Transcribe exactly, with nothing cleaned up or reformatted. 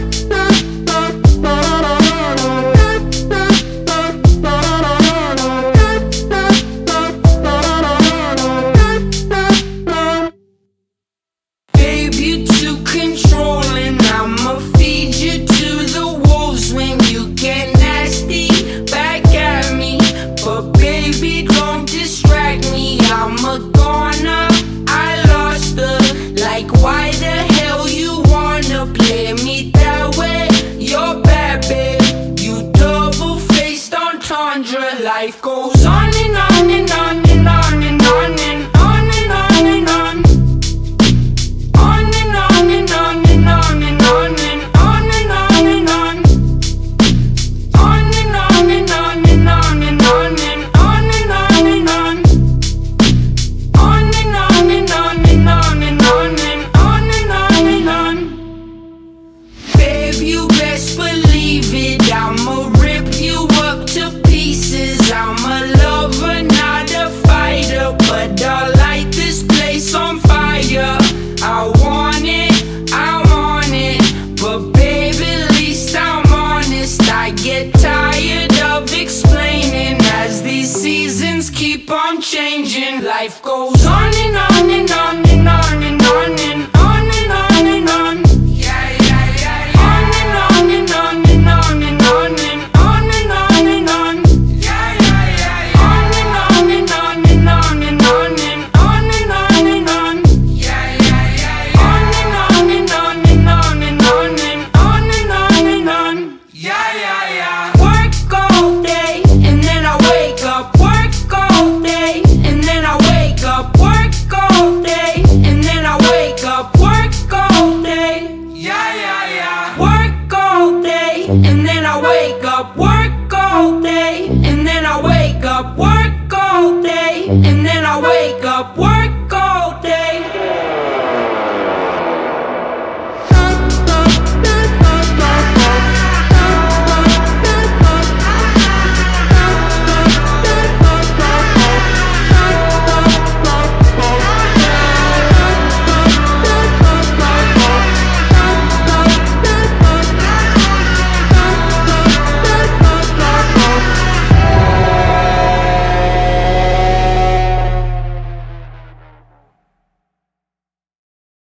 Why the hell you wanna play me that way? You're bad, babe. You double-faced entendre. Life goes on and on and on and on and on and on and on and on. On and on and on and on and on and on and on and on. On and on and on and on and on and on and on and on. On and on and on and on and on and you best believe it, I'ma rip you up to pieces. I'm a lover, not a fighter, but I'll light this place on fire. I want it, I want it, but baby, at least I'm honest. I get tired of explaining as these seasons keep on changing. Life goes